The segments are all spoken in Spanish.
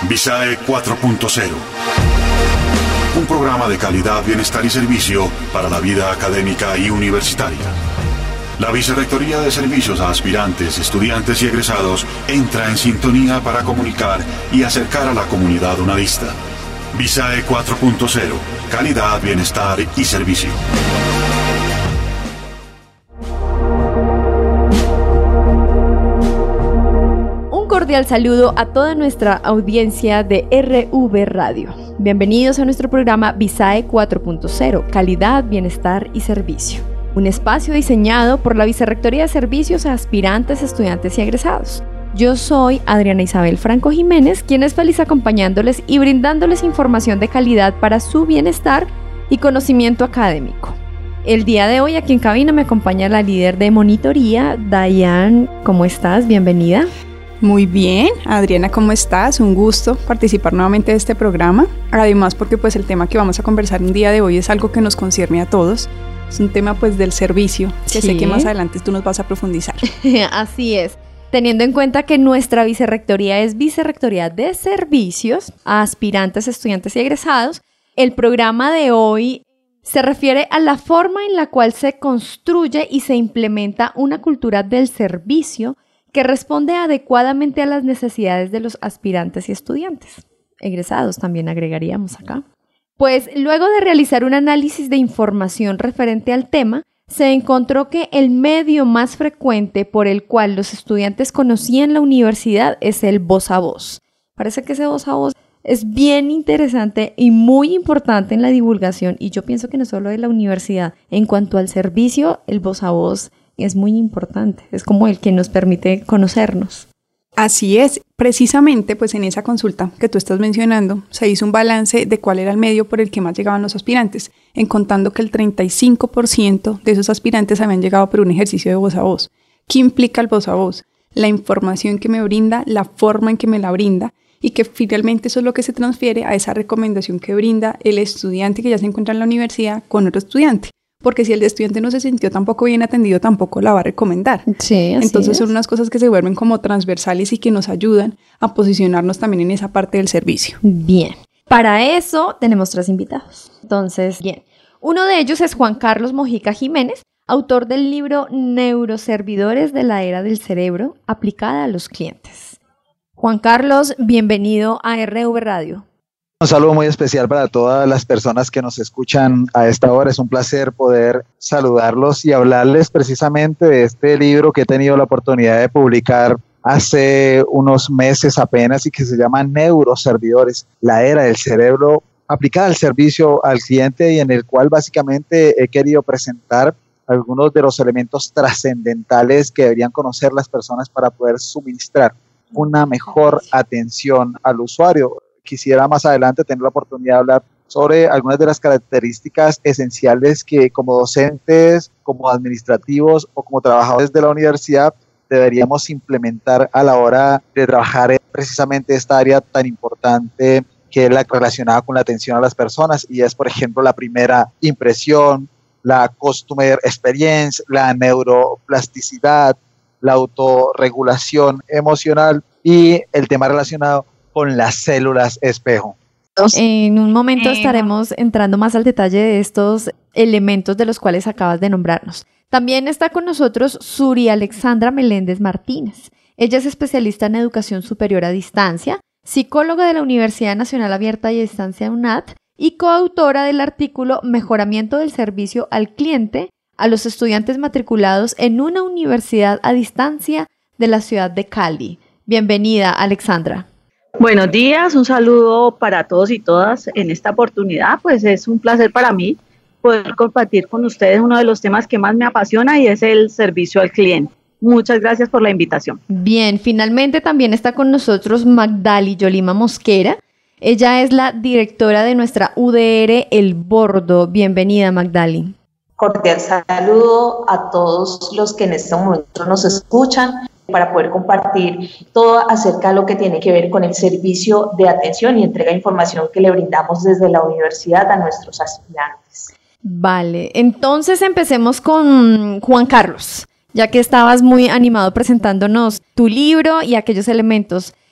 Visae 4.0. Un programa de calidad, bienestar y servicio para la vida académica y universitaria. La Vicerrectoría de Servicios a Aspirantes, Estudiantes y Egresados entra en sintonía para comunicar y acercar a la comunidad unadista. Visae 4.0. Calidad, bienestar y servicio. Cordial saludo a toda nuestra audiencia de RV Radio. Bienvenidos a nuestro programa Visae 4.0, Calidad, Bienestar y Servicio. Un espacio diseñado por la Vicerrectoría de Servicios a Aspirantes, Estudiantes y Egresados. Yo soy Adriana Isabel Franco Jiménez, quien es feliz acompañándoles y brindándoles información de calidad para su bienestar y conocimiento académico. El día de hoy aquí en cabina me acompaña la líder de monitoría, Dayan. ¿Cómo estás? Bienvenida. Muy bien, Adriana, ¿cómo estás? Un gusto participar nuevamente de este programa. Además, porque pues el tema que vamos a conversar el día de hoy es algo que nos concierne a todos. Es un tema pues del servicio, que sé que más adelante tú nos vas a profundizar. Así es. Teniendo en cuenta que nuestra vicerrectoría es Vicerrectoría de Servicios a Aspirantes, Estudiantes y Egresados, el programa de hoy se refiere a la forma en la cual se construye y se implementa una cultura del servicio que responde adecuadamente a las necesidades de los aspirantes y estudiantes. Egresados también agregaríamos acá. Pues luego de realizar un análisis de información referente al tema, se encontró que el medio más frecuente por el cual los estudiantes conocían la universidad es el voz a voz. Parece que ese voz a voz es bien interesante y muy importante en la divulgación, y yo pienso que no solo de la universidad. En cuanto al servicio, el voz a voz es muy importante, es como el que nos permite conocernos. Así es, precisamente pues en esa consulta que tú estás mencionando se hizo un balance de cuál era el medio por el que más llegaban los aspirantes, en contando que el 35% de esos aspirantes habían llegado por un ejercicio de voz a voz. ¿Qué implica el voz a voz? La información que me brinda, la forma en que me la brinda, y que finalmente eso es lo que se transfiere a esa recomendación que brinda el estudiante que ya se encuentra en la universidad con otro estudiante. Porque si el estudiante no se sintió tampoco bien atendido, tampoco la va a recomendar. Sí, así Entonces son es. unas cosas que se vuelven como transversales y que nos ayudan a posicionarnos también en esa parte del servicio. Bien, para eso tenemos 3 invitados. Entonces, bien, uno de ellos es Juan Carlos Mojica Jiménez, autor del libro Neuroservidores de la Era del Cerebro, aplicada a los clientes. Juan Carlos, bienvenido a RV Radio. Un saludo muy especial para todas las personas que nos escuchan a esta hora. Es un placer poder saludarlos y hablarles precisamente de este libro que he tenido la oportunidad de publicar hace unos meses apenas y que se llama Neuroservidores, la era del cerebro aplicada al servicio al cliente, y en el cual básicamente he querido presentar algunos de los elementos trascendentales que deberían conocer las personas para poder suministrar una mejor atención al usuario. Quisiera más adelante tener la oportunidad de hablar sobre algunas de las características esenciales que como docentes, como administrativos o como trabajadores de la universidad deberíamos implementar a la hora de trabajar en precisamente esta área tan importante que es la relacionada con la atención a las personas, y es, por ejemplo, la primera impresión, la customer experience, la neuroplasticidad, la autorregulación emocional y el tema relacionado con las células espejo. En un momento estaremos entrando más al detalle de estos elementos de los cuales acabas de nombrarnos. También está con nosotros Suri Alexandra Meléndez Martínez. Ella es especialista en educación superior a distancia, psicóloga de la Universidad Nacional Abierta y a Distancia UNAD y coautora del artículo Mejoramiento del servicio al cliente a los estudiantes matriculados en una universidad a distancia de la ciudad de Cali. Bienvenida, Alexandra. Buenos días, un saludo para todos y todas en esta oportunidad. Pues es un placer para mí poder compartir con ustedes uno de los temas que más me apasiona, y es el servicio al cliente. Muchas gracias por la invitación. Bien, finalmente también está con nosotros Magdali Yolima Mosquera. Ella es la directora de nuestra UDR El Bordo. Bienvenida, Magdali. Cordial saludo a todos los que en este momento nos escuchan para poder compartir todo acerca de lo que tiene que ver con el servicio de atención y entrega de información que le brindamos desde la universidad a nuestros aspirantes. Vale, entonces empecemos con Juan Carlos, ya que estabas muy animado presentándonos tu libro y aquellos elementos.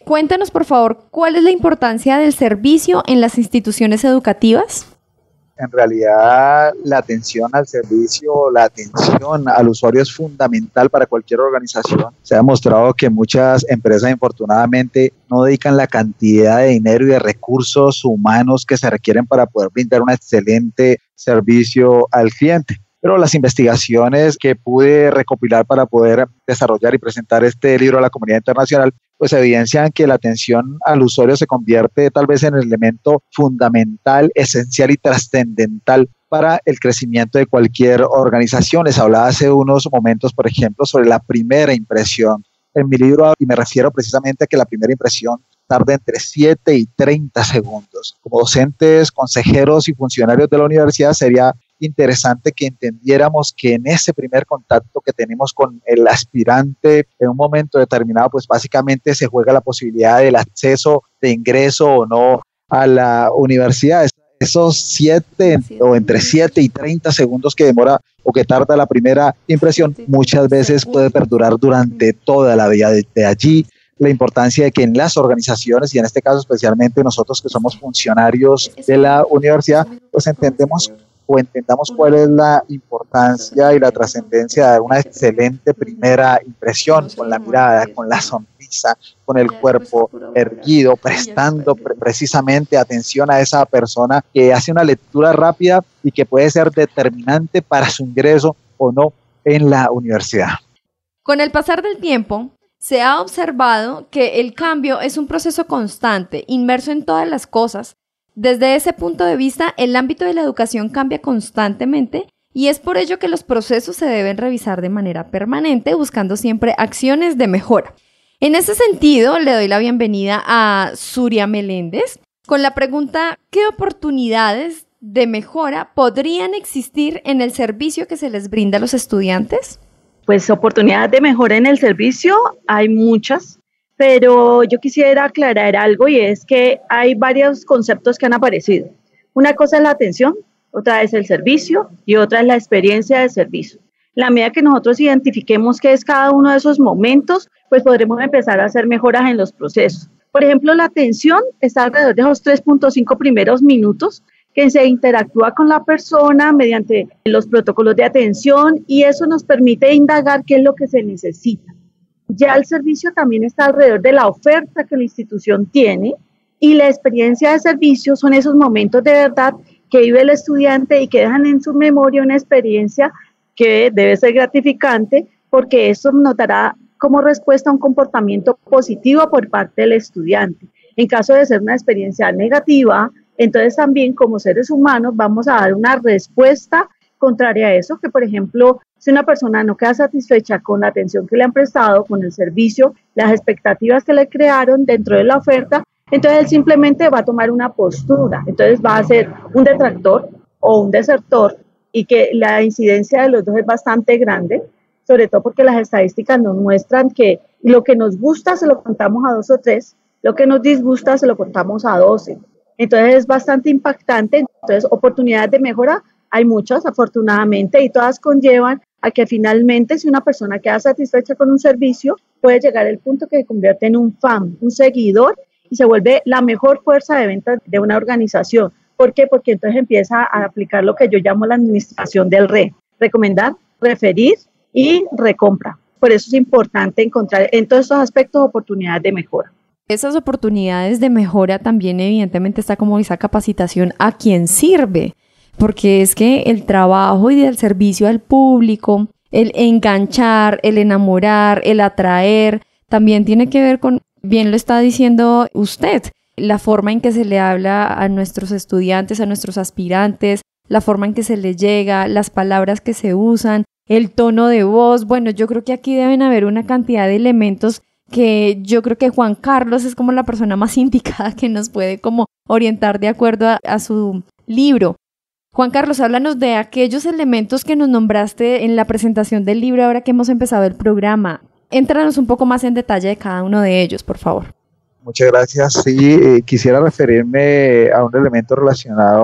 Cuéntanos, por favor, ¿cuál es la importancia del servicio en las instituciones educativas? En realidad, la atención al servicio, la atención al usuario es fundamental para cualquier organización. Se ha demostrado que muchas empresas, infortunadamente, no dedican la cantidad de dinero y de recursos humanos que se requieren para poder brindar un excelente servicio al cliente. Pero las investigaciones que pude recopilar para poder desarrollar y presentar este libro a la comunidad internacional, pues evidencian que la atención al usuario se convierte tal vez en el elemento fundamental, esencial y trascendental para el crecimiento de cualquier organización. Les hablaba hace unos momentos, por ejemplo, sobre la primera impresión. En mi libro, y me refiero precisamente a que la primera impresión tarda entre 7 y 30 segundos. Como docentes, consejeros y funcionarios de la universidad, sería interesante que entendiéramos que en ese primer contacto que tenemos con el aspirante en un momento determinado, pues básicamente se juega la posibilidad del acceso, de ingreso o no a la universidad. Esos 7 o entre 7 y 30 segundos que demora o que tarda la primera impresión, muchas veces puede perdurar durante toda la vida. De allí la importancia de que en las organizaciones, y en este caso especialmente nosotros que somos funcionarios de la universidad, pues entendamos cuál es la importancia y la trascendencia de una excelente primera impresión, con la mirada, con la sonrisa, con el cuerpo erguido, prestando precisamente atención a esa persona que hace una lectura rápida y que puede ser determinante para su ingreso o no en la universidad. Con el pasar del tiempo, se ha observado que el cambio es un proceso constante, inmerso en todas las cosas. Desde ese punto de vista, el ámbito de la educación cambia constantemente y es por ello que los procesos se deben revisar de manera permanente, buscando siempre acciones de mejora. En ese sentido, le doy la bienvenida a Zuria Meléndez con la pregunta: ¿qué oportunidades de mejora podrían existir en el servicio que se les brinda a los estudiantes? Pues oportunidades de mejora en el servicio hay muchas. Pero yo quisiera aclarar algo, y es que hay varios conceptos que han aparecido. Una cosa es la atención, otra es el servicio y otra es la experiencia de servicio. La medida que nosotros identifiquemos qué es cada uno de esos momentos, pues podremos empezar a hacer mejoras en los procesos. Por ejemplo, la atención está alrededor de esos 3.5 primeros minutos que se interactúa con la persona mediante los protocolos de atención, y eso nos permite indagar qué es lo que se necesita. Ya el servicio también está alrededor de la oferta que la institución tiene, y la experiencia de servicio son esos momentos de verdad que vive el estudiante y que dejan en su memoria una experiencia que debe ser gratificante, porque eso nos dará como respuesta un comportamiento positivo por parte del estudiante. En caso de ser una experiencia negativa, entonces también como seres humanos vamos a dar una respuesta contraria a eso, que por ejemplo, si una persona no queda satisfecha con la atención que le han prestado, con el servicio, las expectativas que le crearon dentro de la oferta, entonces él simplemente va a tomar una postura, entonces va a ser un detractor o un desertor, y que la incidencia de los dos es bastante grande, sobre todo porque las estadísticas nos muestran que lo que nos gusta se lo contamos a 2 o 3, lo que nos disgusta se lo contamos a 12. Entonces es bastante impactante. Entonces oportunidades de mejora hay muchas, afortunadamente, y todas conllevan a que finalmente, si una persona queda satisfecha con un servicio, puede llegar al punto que se convierte en un fan, un seguidor, y se vuelve la mejor fuerza de ventas de una organización. ¿Por qué? Porque entonces empieza a aplicar lo que yo llamo la administración del recomendar, referir y recompra. Por eso es importante encontrar en todos estos aspectos oportunidades de mejora. Esas oportunidades de mejora también evidentemente está como esa capacitación a quien sirve, porque es que el trabajo y el servicio al público, el enganchar, el enamorar, el atraer, también tiene que ver con, bien lo está diciendo usted, la forma en que se le habla a nuestros estudiantes, a nuestros aspirantes, la forma en que se les llega, las palabras que se usan, el tono de voz. Bueno, yo creo que aquí deben haber una cantidad de elementos que yo creo que Juan Carlos es como la persona más indicada que nos puede como orientar de acuerdo a su libro. Juan Carlos, háblanos de aquellos elementos que nos nombraste en la presentación del libro ahora que hemos empezado el programa. Éntranos un poco más en detalle de cada uno de ellos, por favor. Muchas gracias. Sí, quisiera referirme a un elemento relacionado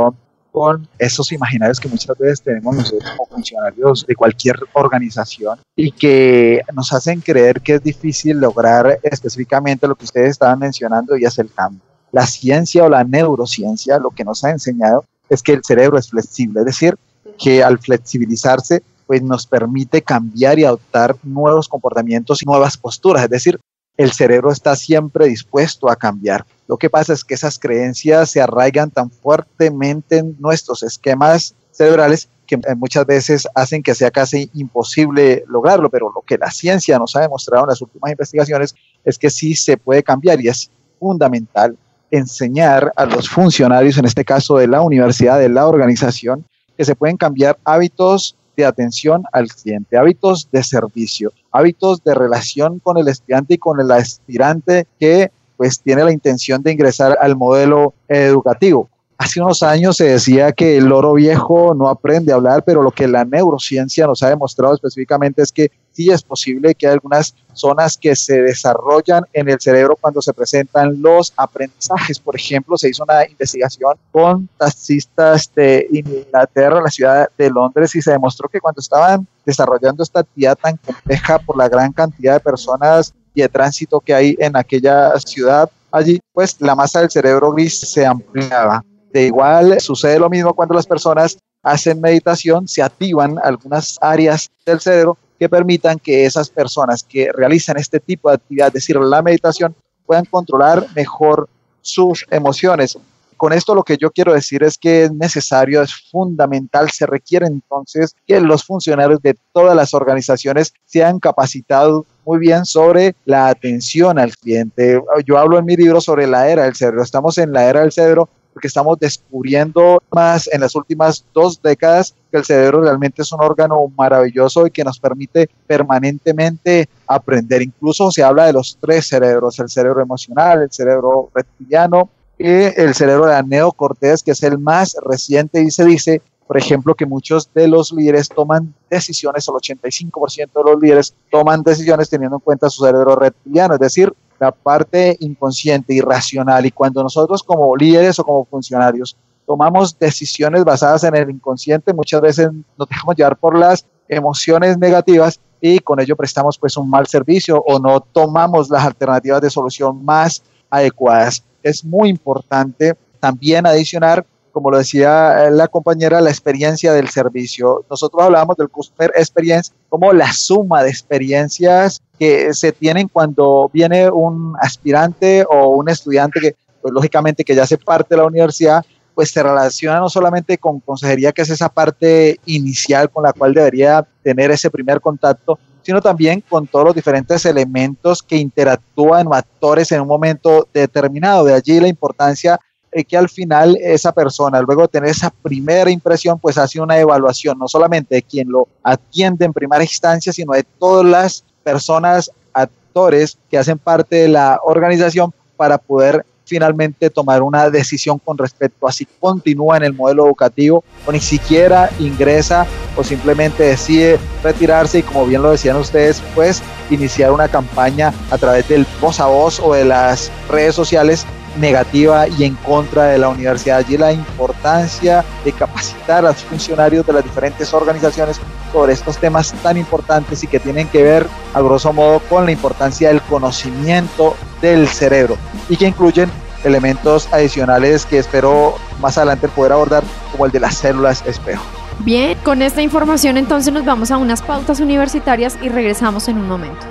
con esos imaginarios que muchas veces tenemos nosotros como funcionarios de cualquier organización y que nos hacen creer que es difícil lograr específicamente lo que ustedes estaban mencionando, y es el cambio. La ciencia o la neurociencia lo que nos ha enseñado es que el cerebro es flexible, es decir, que al flexibilizarse pues nos permite cambiar y adoptar nuevos comportamientos y nuevas posturas, es decir, el cerebro está siempre dispuesto a cambiar. Lo que pasa es que esas creencias se arraigan tan fuertemente en nuestros esquemas cerebrales que muchas veces hacen que sea casi imposible lograrlo, pero lo que la ciencia nos ha demostrado en las últimas investigaciones es que sí se puede cambiar, y es fundamental enseñar a los funcionarios, en este caso de la universidad, de la organización, que se pueden cambiar hábitos de atención al cliente, hábitos de servicio, hábitos de relación con el estudiante y con el aspirante que pues tiene la intención de ingresar al modelo educativo. Hace unos años se decía que el loro viejo no aprende a hablar, pero lo que la neurociencia nos ha demostrado específicamente es que sí es posible que hay algunas zonas que se desarrollan en el cerebro cuando se presentan los aprendizajes. Por ejemplo, se hizo una investigación con taxistas de Inglaterra, la ciudad de Londres, y se demostró que cuando estaban desarrollando esta actividad tan compleja por la gran cantidad de personas y de tránsito que hay en aquella ciudad, allí pues la masa del cerebro gris se ampliaba. De igual sucede lo mismo cuando las personas hacen meditación, se activan algunas áreas del cerebro que permitan que esas personas que realizan este tipo de actividad, es decir, la meditación, puedan controlar mejor sus emociones. Con esto lo que yo quiero decir es que es necesario, es fundamental, se requiere entonces que los funcionarios de todas las organizaciones sean capacitados muy bien sobre la atención al cliente. Yo hablo en mi libro sobre la era del cerebro. Estamos en la era del cerebro porque estamos descubriendo más en las últimas 2 décadas que el cerebro realmente es un órgano maravilloso y que nos permite permanentemente aprender. Incluso se habla de los 3 cerebros, el cerebro emocional, el cerebro reptiliano y el cerebro de la neocorteza, que es el más reciente, y se dice, por ejemplo, que muchos de los líderes toman decisiones, el 85% de los líderes toman decisiones teniendo en cuenta su cerebro reptiliano, es decir, la parte inconsciente y racional. Y cuando nosotros como líderes o como funcionarios tomamos decisiones basadas en el inconsciente, muchas veces nos dejamos llevar por las emociones negativas y con ello prestamos pues un mal servicio o no tomamos las alternativas de solución más adecuadas. Es muy importante también adicionar, como lo decía la compañera, la experiencia del servicio. Nosotros hablábamos del Customer Experience como la suma de experiencias que se tienen cuando viene un aspirante o un estudiante que, pues lógicamente que ya hace parte de la universidad, pues se relaciona no solamente con consejería, que es esa parte inicial con la cual debería tener ese primer contacto, sino también con todos los diferentes elementos que interactúan o actores en un momento determinado. De allí la importancia que al final esa persona, luego de tener esa primera impresión, pues hace una evaluación, no solamente de quien lo atiende en primera instancia, sino de todas las personas, actores que hacen parte de la organización para poder finalmente tomar una decisión con respecto a si continúa en el modelo educativo o ni siquiera ingresa o simplemente decide retirarse y, como bien lo decían ustedes, pues iniciar una campaña a través del voz a voz o de las redes sociales negativa y en contra de la universidad. Allí la importancia de capacitar a los funcionarios de las diferentes organizaciones sobre estos temas tan importantes y que tienen que ver, a grosso modo, con la importancia del conocimiento del cerebro y que incluyen elementos adicionales que espero más adelante poder abordar, como el de las células espejo. Bien, con esta información entonces nos vamos a unas pautas universitarias y regresamos en un momento.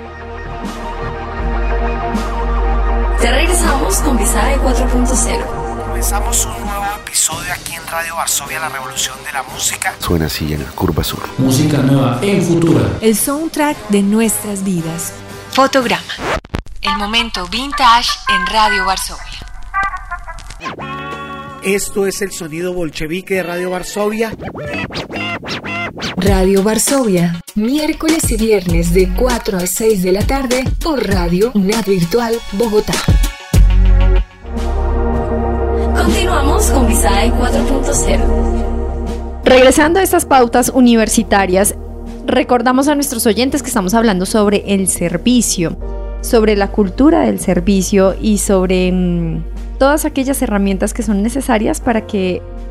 Ya regresamos con Visae 4.0. Comenzamos un nuevo episodio aquí en Radio Varsovia, la revolución de la música. Suena así en la curva sur. Música nueva en Futura. El soundtrack de nuestras vidas. Fotograma. El momento vintage en Radio Varsovia. Esto es el sonido bolchevique de Radio Varsovia. Radio Varsovia, miércoles y viernes de 4 a 6 de la tarde por Radio UNAD Virtual Bogotá. Continuamos con Visae 4.0. Regresando a estas pautas universitarias, recordamos a nuestros oyentes que estamos hablando sobre el servicio, sobre la cultura del servicio y sobre todas aquellas herramientas que son necesarias para que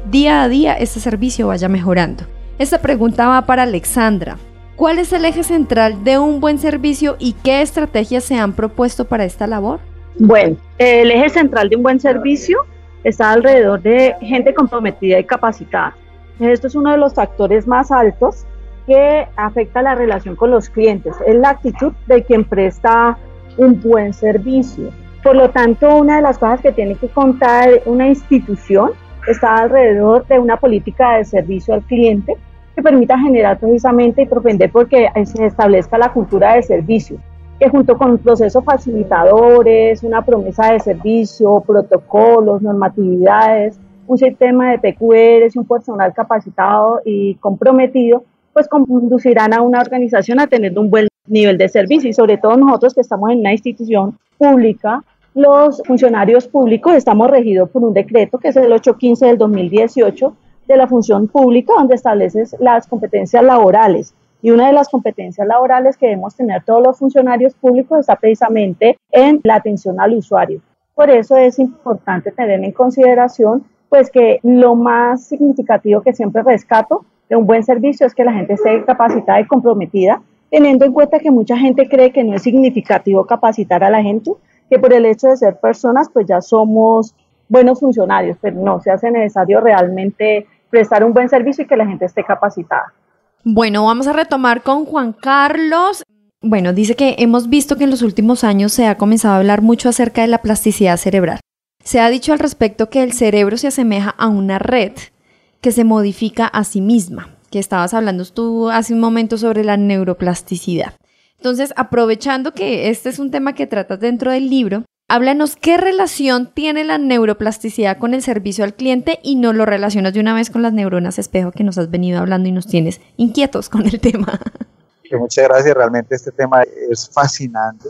día a día este servicio vaya mejorando. Esta pregunta va para Alexandra. ¿Cuál es el eje central de un buen servicio y qué estrategias se han propuesto para esta labor? Bueno, el eje central de un buen servicio está alrededor de gente comprometida y capacitada. Esto es uno de los factores más altos que afecta la relación con los clientes, es la actitud de quien presta un buen servicio. Por lo tanto, una de las cosas que tiene que contar una institución está alrededor de una política de servicio al cliente que permita generar precisamente y propender porque se establezca la cultura de servicio, que junto con procesos facilitadores, una promesa de servicio, protocolos, normatividades, un sistema de PQRs y un personal capacitado y comprometido, pues conducirán a una organización a tener un buen nivel de servicio. Y sobre todo nosotros que estamos en una institución pública, los funcionarios públicos estamos regidos por un decreto que es el 815 del 2018 de la función pública, donde establece las competencias laborales. Y una de las competencias laborales que debemos tener todos los funcionarios públicos está precisamente en la atención al usuario. Por eso es importante tener en consideración pues que lo más significativo que siempre rescato de un buen servicio es que la gente esté capacitada y comprometida, teniendo en cuenta que mucha gente cree que no es significativo capacitar a la gente, que por el hecho de ser personas pues ya somos buenos funcionarios, pero no, se hace necesario realmente prestar un buen servicio y que la gente esté capacitada. Bueno, vamos a retomar con Juan Carlos. Bueno, dice que hemos visto que en los últimos años se ha comenzado a hablar mucho acerca de la plasticidad cerebral. Se ha dicho al respecto que el cerebro se asemeja a una red que se modifica a sí misma, que estabas hablando tú hace un momento sobre la neuroplasticidad. Entonces, aprovechando que este es un tema que tratas dentro del libro, háblanos qué relación tiene la neuroplasticidad con el servicio al cliente y nos lo relacionas de una vez con las neuronas espejo que nos has venido hablando y nos tienes inquietos con el tema. Muchas gracias, realmente este tema es fascinante.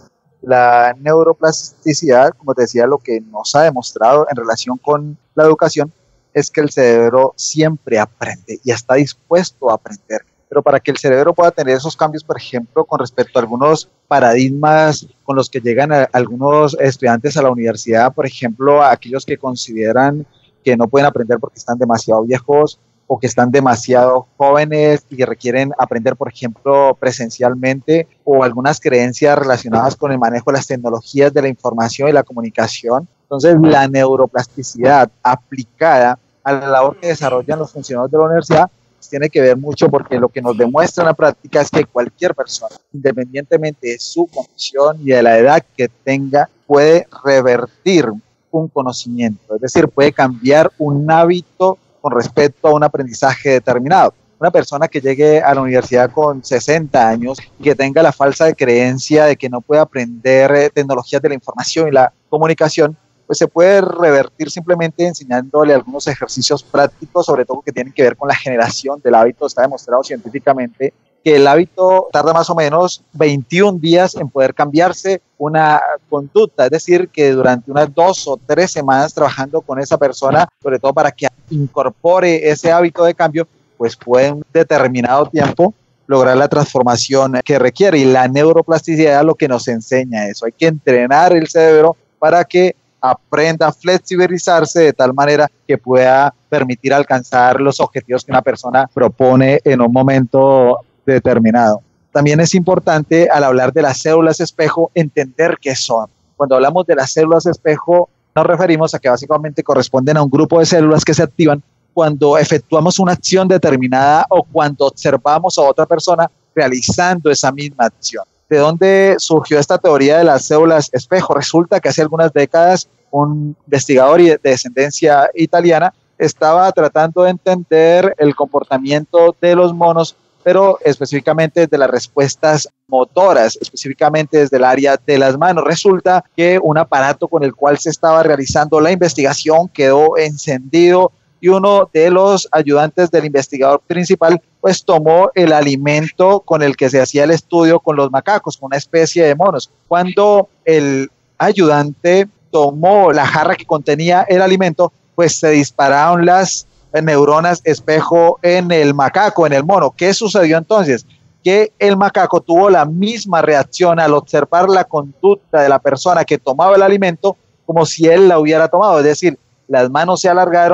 La neuroplasticidad, como te decía, lo que nos ha demostrado en relación con la educación es que el cerebro siempre aprende y está dispuesto a aprender. Pero para que el cerebro pueda tener esos cambios, por ejemplo, con respecto a algunos paradigmas con los que llegan algunos estudiantes a la universidad, por ejemplo, a aquellos que consideran que no pueden aprender porque están demasiado viejos o que están demasiado jóvenes y requieren aprender, por ejemplo, presencialmente, o algunas creencias relacionadas con el manejo de las tecnologías de la información y la comunicación. Entonces, la neuroplasticidad aplicada a la labor que desarrollan los funcionarios de la universidad tiene que ver mucho porque lo que nos demuestra en la práctica es que cualquier persona, independientemente de su condición y de la edad que tenga, puede revertir un conocimiento, es decir, puede cambiar un hábito con respecto a un aprendizaje determinado. Una persona que llegue a la universidad con 60 años y que tenga la falsa creencia de que no puede aprender tecnologías de la información y la comunicación, pues se puede revertir simplemente enseñándole algunos ejercicios prácticos, sobre todo que tienen que ver con la generación del hábito. Está demostrado científicamente que el hábito tarda más o menos 21 días en poder cambiarse una conducta, es decir, que durante unas 2 o 3 semanas trabajando con esa persona, sobre todo para que incorpore ese hábito de cambio, pues puede en un determinado tiempo lograr la transformación que requiere. Y la neuroplasticidad es lo que nos enseña eso. Hay que entrenar el cerebro para que aprenda a flexibilizarse de tal manera que pueda permitir alcanzar los objetivos que una persona propone en un momento determinado. También es importante, al hablar de las células espejo, entender qué son. Cuando hablamos de las células espejo, nos referimos a que básicamente corresponden a un grupo de células que se activan cuando efectuamos una acción determinada o cuando observamos a otra persona realizando esa misma acción. ¿De dónde surgió esta teoría de las células espejo? Resulta que hace algunas décadas un investigador de descendencia italiana estaba tratando de entender el comportamiento de los monos, pero específicamente de las respuestas motoras, específicamente desde el área de las manos. Resulta que un aparato con el cual se estaba realizando la investigación quedó encendido y uno de los ayudantes del investigador principal pues tomó el alimento con el que se hacía el estudio con los macacos, con una especie de monos. Cuando el ayudante tomó la jarra que contenía el alimento, pues se dispararon las neuronas espejo en el macaco, en el mono. ¿Qué sucedió entonces? Que el macaco tuvo la misma reacción al observar la conducta de la persona que tomaba el alimento como si él la hubiera tomado, es decir, las manos se alargaron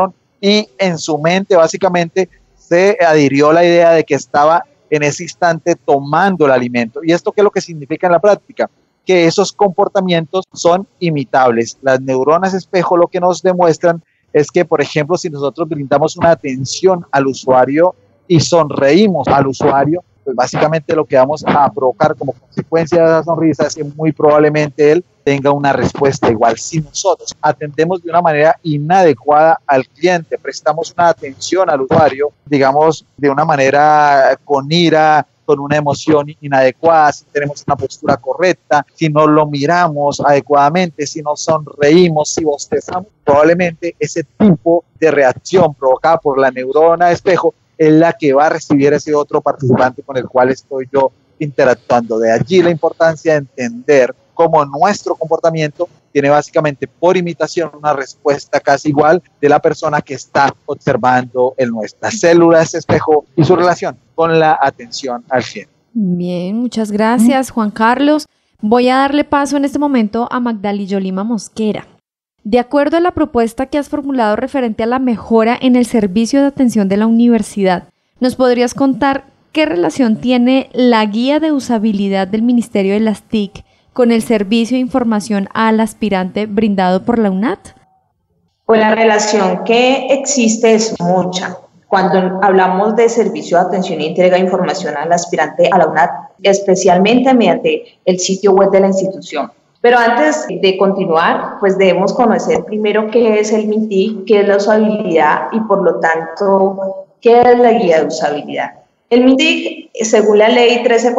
y en su mente básicamente se adhirió la idea de que estaba en ese instante tomando el alimento. ¿Y esto qué es lo que significa en la práctica? Que esos comportamientos son imitables. Las neuronas espejo lo que nos demuestran es que, por ejemplo, si nosotros brindamos una atención al usuario y sonreímos al usuario, pues básicamente lo que vamos a provocar como consecuencia de esa sonrisa es que muy probablemente él tenga una respuesta igual. Si nosotros atendemos de una manera inadecuada al cliente, prestamos una atención al usuario, digamos, de una manera con ira, con una emoción inadecuada, si tenemos una postura correcta, si no lo miramos adecuadamente, si no sonreímos, si bostezamos, probablemente ese tipo de reacción provocada por la neurona espejo es la que va a recibir ese otro participante con el cual estoy yo interactuando. De allí la importancia de entender cómo nuestro comportamiento tiene básicamente por imitación una respuesta casi igual de la persona que está observando en nuestras células espejo y su relación con la atención al cliente. Bien, muchas gracias, Juan Carlos. Voy a darle paso en este momento a Magdalena Yolima Mosquera. De acuerdo a la propuesta que has formulado referente a la mejora en el servicio de atención de la universidad, ¿nos podrías contar qué relación tiene la guía de usabilidad del Ministerio de las TIC con el servicio de información al aspirante brindado por la UNAT? Pues la relación que existe es mucha. Cuando hablamos de servicio de atención y entrega de información al aspirante a la UNAT, especialmente mediante el sitio web de la institución. Pero antes de continuar, pues debemos conocer primero qué es el MINTIC, qué es la usabilidad y por lo tanto, qué es la guía de usabilidad. El MINTIC, según la ley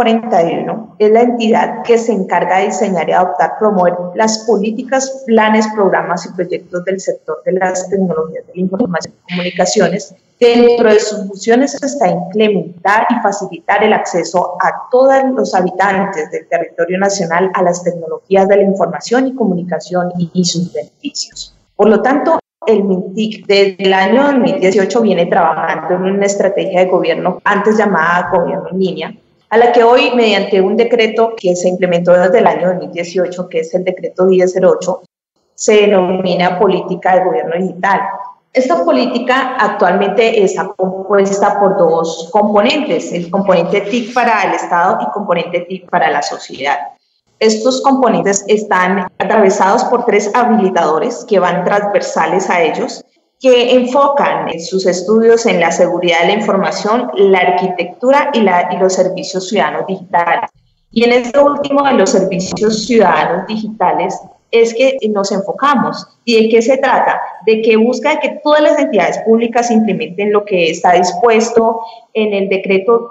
1341, es la entidad que se encarga de diseñar y adoptar, promover las políticas, planes, programas y proyectos del sector de las tecnologías de la información y comunicaciones. Dentro de sus funciones está implementar y facilitar el acceso a todos los habitantes del territorio nacional a las tecnologías de la información y comunicación y sus beneficios. Por lo tanto, el MINTIC desde el año 2018 viene trabajando en una estrategia de gobierno antes llamada Gobierno en Línea, a la que hoy, mediante un decreto que se implementó desde el año 2018, que es el decreto 1008, se denomina Política de Gobierno Digital. Esta política actualmente está compuesta por dos componentes, el componente TIC para el Estado y componente TIC para la sociedad. Estos componentes están atravesados por tres habilitadores que van transversales a ellos, que enfocan en sus estudios en la seguridad de la información, la arquitectura y los servicios ciudadanos digitales. Y en este último de los servicios ciudadanos digitales es que nos enfocamos. ¿Y de qué se trata? De que busca que todas las entidades públicas implementen lo que está dispuesto en el decreto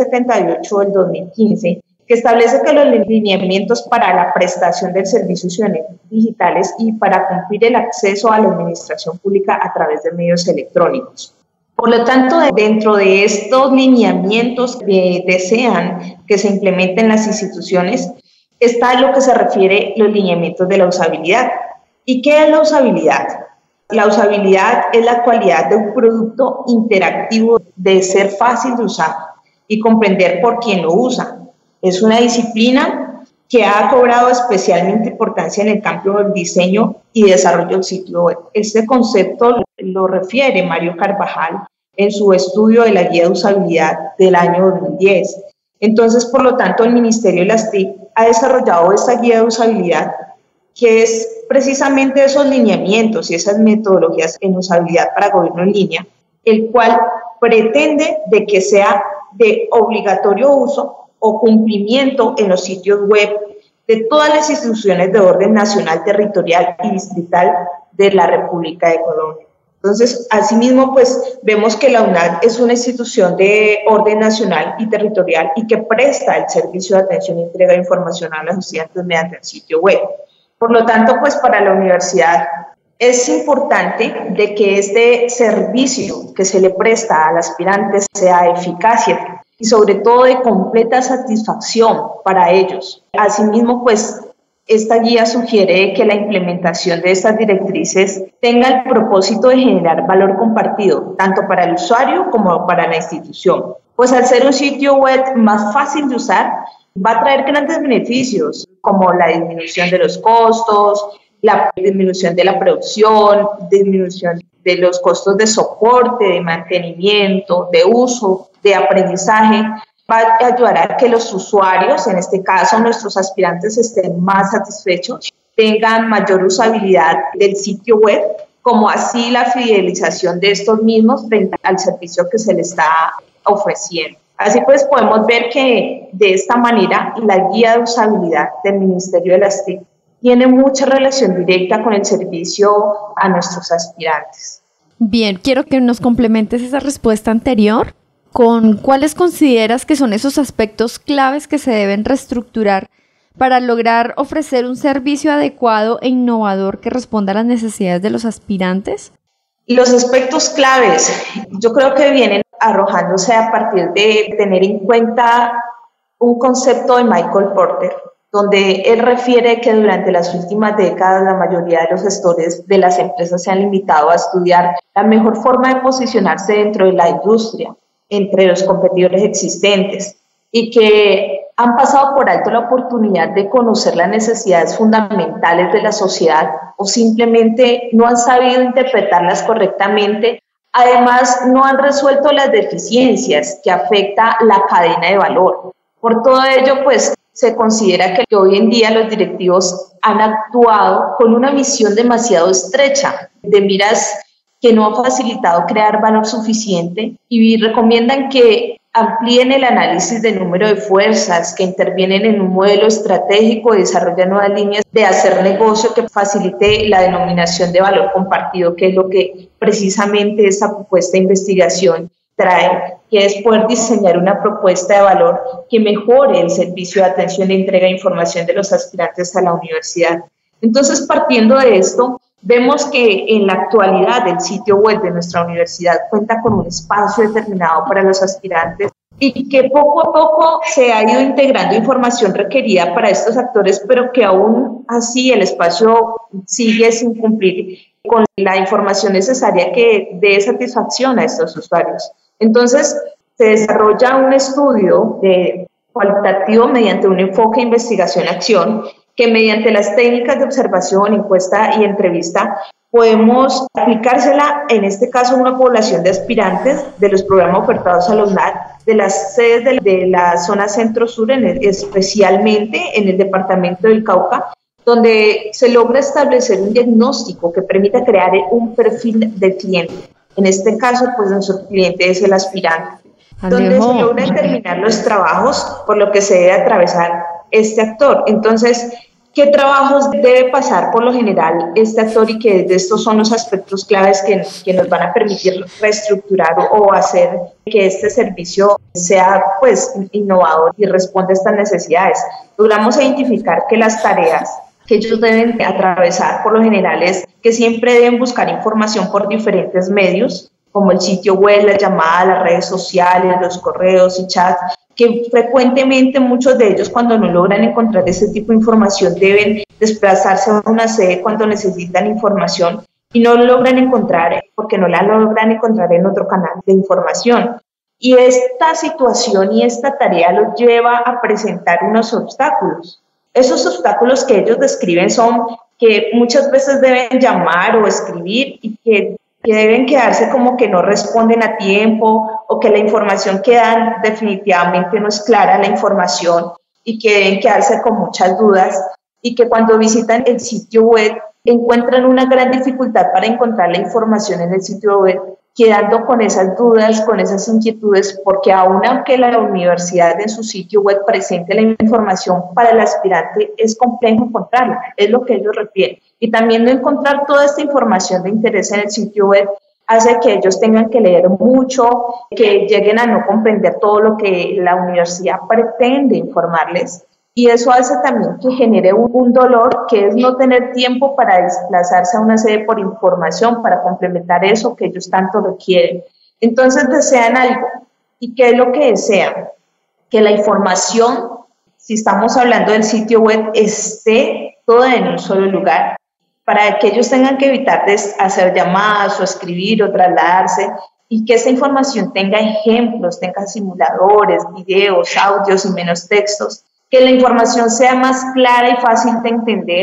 1078 del 2015, que establece que los lineamientos para la prestación del servicio ciudadanos digitales y para cumplir el acceso a la administración pública a través de medios electrónicos. Por lo tanto, dentro de estos lineamientos que desean que se implementen las instituciones, está lo que se refiere a los lineamientos de la usabilidad. ¿Y qué es la usabilidad? La usabilidad es la cualidad de un producto interactivo de ser fácil de usar y comprender por quien lo usa. Es una disciplina que ha cobrado especialmente importancia en el campo del diseño y desarrollo del sitio web. Este concepto lo refiere Mario Carvajal en su estudio de la guía de usabilidad del año 2010. Entonces, por lo tanto, el Ministerio de las TIC ha desarrollado esta guía de usabilidad que es precisamente esos lineamientos y esas metodologías en usabilidad para gobierno en línea, el cual pretende de que sea de obligatorio uso o cumplimiento en los sitios web de todas las instituciones de orden nacional, territorial y distrital de la República de Colombia. Entonces, asimismo, pues vemos que la UNAT es una institución de orden nacional y territorial y que presta el servicio de atención y entrega de información a los estudiantes mediante el sitio web. Por lo tanto, pues para la universidad es importante de que este servicio que se le presta al aspirante sea eficaz y sobre todo de completa satisfacción para ellos. Asimismo, pues esta guía sugiere que la implementación de estas directrices tenga el propósito de generar valor compartido, tanto para el usuario como para la institución. Pues al ser un sitio web más fácil de usar, va a traer grandes beneficios, como la disminución de los costos, la disminución de la producción, disminución de los costos de soporte, de mantenimiento, de uso, de aprendizaje, va a ayudar a que los usuarios, en este caso nuestros aspirantes, estén más satisfechos, tengan mayor usabilidad del sitio web, como así la fidelización de estos mismos frente al servicio que se les está ofreciendo. Así pues podemos ver que de esta manera la guía de usabilidad del Ministerio de las TIC tiene mucha relación directa con el servicio a nuestros aspirantes. Bien, quiero que nos complementes esa respuesta anterior con cuáles consideras que son esos aspectos claves que se deben reestructurar para lograr ofrecer un servicio adecuado e innovador que responda a las necesidades de los aspirantes. Los aspectos claves, yo creo que vienen arrojándose a partir de tener en cuenta un concepto de Michael Porter, donde él refiere que durante las últimas décadas la mayoría de los gestores de las empresas se han limitado a estudiar la mejor forma de posicionarse dentro de la industria, entre los competidores existentes, y que han pasado por alto la oportunidad de conocer las necesidades fundamentales de la sociedad o simplemente no han sabido interpretarlas correctamente. Además, no han resuelto las deficiencias que afecta la cadena de valor. Por todo ello, pues, se considera que hoy en día los directivos han actuado con una visión demasiado estrecha, de miras que no ha facilitado crear valor suficiente y recomiendan que amplíen el análisis del número de fuerzas, que intervienen en un modelo estratégico y desarrollan nuevas líneas de hacer negocio que facilite la denominación de valor compartido, que es lo que precisamente esta propuesta de investigación trae, que es poder diseñar una propuesta de valor que mejore el servicio de atención e entrega de información de los aspirantes a la universidad. Entonces, partiendo de esto, vemos que en la actualidad el sitio web de nuestra universidad cuenta con un espacio determinado para los aspirantes y que poco a poco se ha ido integrando información requerida para estos actores, pero que aún así el espacio sigue sin cumplir con la información necesaria que dé satisfacción a estos usuarios. Entonces, se desarrolla un estudio cualitativo mediante un enfoque de investigación-acción que mediante las técnicas de observación, encuesta y entrevista podemos aplicársela, en este caso, a una población de aspirantes de los programas ofertados a los NAT, de las sedes de la zona centro-sur, especialmente en el departamento del Cauca, donde se logra establecer un diagnóstico que permita crear un perfil del cliente. En este caso, pues nuestro cliente es el aspirante, donde se logra determinar los trabajos por lo que se debe atravesar este actor. Entonces, ¿qué trabajos debe pasar por lo general este actor y que de estos son los aspectos claves que nos van a permitir reestructurar o hacer que este servicio sea pues innovador y responda a estas necesidades? Logramos identificar que las tareas que ellos deben atravesar por lo general es que siempre deben buscar información por diferentes medios, como el sitio web, las llamadas, las redes sociales, los correos y chats, que frecuentemente muchos de ellos cuando no logran encontrar ese tipo de información deben desplazarse a una sede cuando necesitan información y no lo logran encontrar porque no la logran encontrar en otro canal de información. Y esta situación y esta tarea los lleva a presentar unos obstáculos. Esos obstáculos que ellos describen son que muchas veces deben llamar o escribir y que deben quedarse como que no responden a tiempo o que la información que dan definitivamente no es clara la información y que deben quedarse con muchas dudas y que cuando visitan el sitio web encuentran una gran dificultad para encontrar la información en el sitio web, quedando con esas dudas, con esas inquietudes, porque aunque la universidad en su sitio web presente la información para el aspirante, es complejo encontrarla, es lo que ellos refieren. Y también no encontrar toda esta información de interés en el sitio web hace que ellos tengan que leer mucho, que lleguen a no comprender todo lo que la universidad pretende informarles. Y eso hace también que genere un dolor, que es no tener tiempo para desplazarse a una sede por información, para complementar eso que ellos tanto requieren. Entonces desean algo. ¿Y qué es lo que desean? Que la información, si estamos hablando del sitio web, esté toda en un solo lugar, para que ellos tengan que evitar hacer llamadas o escribir o trasladarse, y que esa información tenga ejemplos, tenga simuladores, videos, audios y menos textos, que la información sea más clara y fácil de entender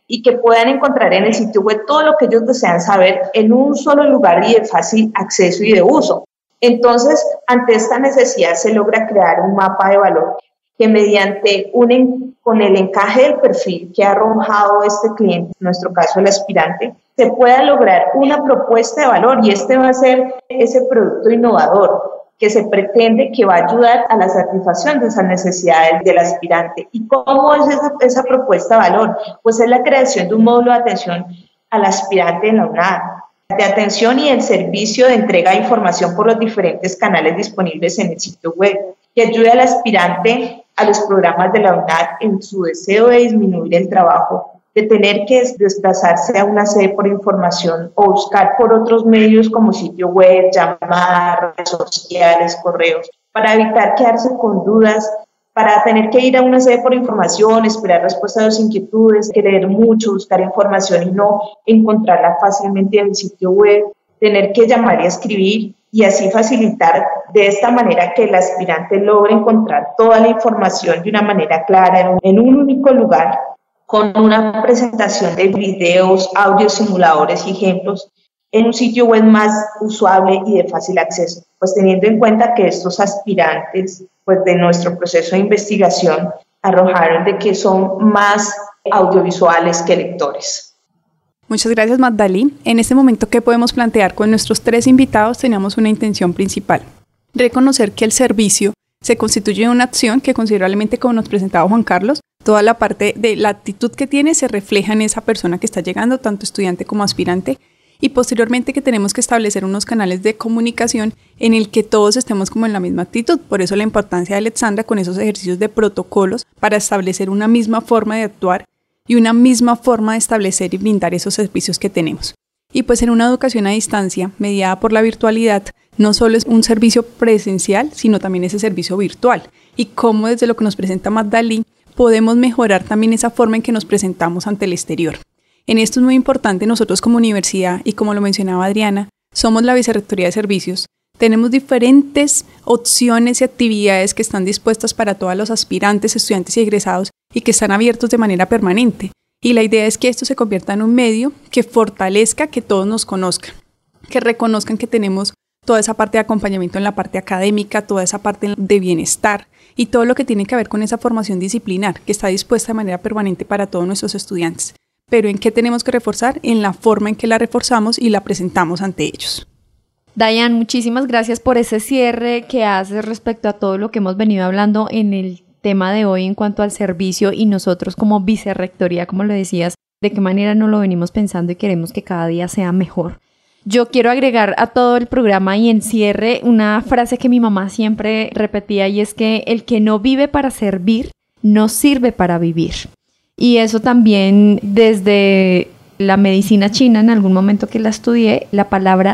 y que puedan encontrar en el sitio web todo lo que ellos desean saber en un solo lugar y de fácil acceso y de uso. Entonces, ante esta necesidad se logra crear un mapa de valor que mediante con el encaje del perfil que ha arrojado este cliente, en nuestro caso el aspirante, se pueda lograr una propuesta de valor, y este va a ser ese producto innovador que se pretende que va a ayudar a la satisfacción de esas necesidades del aspirante. ¿Y cómo es esa propuesta de valor? Pues es la creación de un módulo de atención al aspirante en la UNAD, de atención y el servicio de entrega de información por los diferentes canales disponibles en el sitio web, que ayude al aspirante a los programas de la UNAD en su deseo de disminuir el trabajo, de tener que desplazarse a una sede por información o buscar por otros medios como sitio web, llamadas, redes sociales, correos, para evitar quedarse con dudas, para tener que ir a una sede por información, esperar respuestas a sus inquietudes, querer mucho, buscar información y no encontrarla fácilmente en el sitio web, tener que llamar y escribir, y así facilitar de esta manera que el aspirante logre encontrar toda la información de una manera clara en un único lugar, con una presentación de videos, audios, simuladores y ejemplos en un sitio web más usable y de fácil acceso, pues teniendo en cuenta que estos aspirantes, pues de nuestro proceso de investigación, arrojaron de que son más audiovisuales que lectores. Muchas gracias, Magdalí. En este momento, ¿qué podemos plantear? Con nuestros 3 invitados teníamos una intención principal: reconocer que el servicio se constituye de una acción que, considerablemente, como nos presentaba Juan Carlos, toda la parte de la actitud que tiene se refleja en esa persona que está llegando, tanto estudiante como aspirante, y posteriormente que tenemos que establecer unos canales de comunicación en el que todos estemos como en la misma actitud. Por eso la importancia de Alexandra con esos ejercicios de protocolos para establecer una misma forma de actuar y una misma forma de establecer y brindar esos servicios que tenemos. Y pues en una educación a distancia, mediada por la virtualidad, no solo es un servicio presencial, sino también ese servicio virtual. Y cómo desde lo que nos presenta Magdalí, podemos mejorar también esa forma en que nos presentamos ante el exterior. En esto es muy importante nosotros como universidad, y como lo mencionaba Adriana, somos la Vicerrectoría de Servicios. Tenemos diferentes opciones y actividades que están dispuestas para todos los aspirantes, estudiantes y egresados, y que están abiertos de manera permanente. Y la idea es que esto se convierta en un medio que fortalezca que todos nos conozcan, que reconozcan que tenemos toda esa parte de acompañamiento en la parte académica, toda esa parte de bienestar y todo lo que tiene que ver con esa formación disciplinar que está dispuesta de manera permanente para todos nuestros estudiantes. Pero ¿en qué tenemos que reforzar? En la forma en que la reforzamos y la presentamos ante ellos. Dayan, muchísimas gracias por ese cierre que haces respecto a todo lo que hemos venido hablando en el tema de hoy en cuanto al servicio, y nosotros como vicerrectoría, como lo decías, de qué manera no lo venimos pensando y queremos que cada día sea mejor. Yo quiero agregar a todo el programa y en cierre una frase que mi mamá siempre repetía, y es que el que no vive para servir, no sirve para vivir. Y eso también desde la medicina china, en algún momento que la estudié, la palabra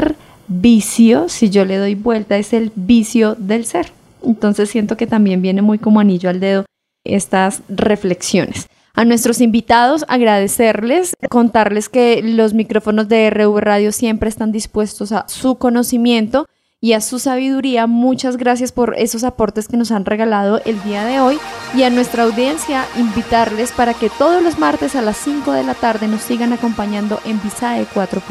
servicio, si yo le doy vuelta, es el vicio del ser. Entonces siento que también viene muy como anillo al dedo estas reflexiones. A nuestros invitados, agradecerles, contarles que los micrófonos de RV Radio siempre están dispuestos a su conocimiento y a su sabiduría. Muchas gracias por esos aportes que nos han regalado el día de hoy, y a nuestra audiencia invitarles para que todos los martes a las 5 de la tarde nos sigan acompañando en Visae 4.0.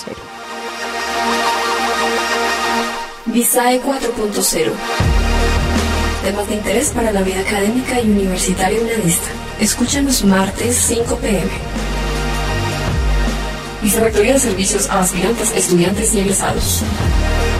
Visae 4.0. Temas de interés para la vida académica y universitaria unanista. Escúchanos martes 5 p.m. Vicerrectoría de Servicios a Aspirantes, Estudiantes y Egresados.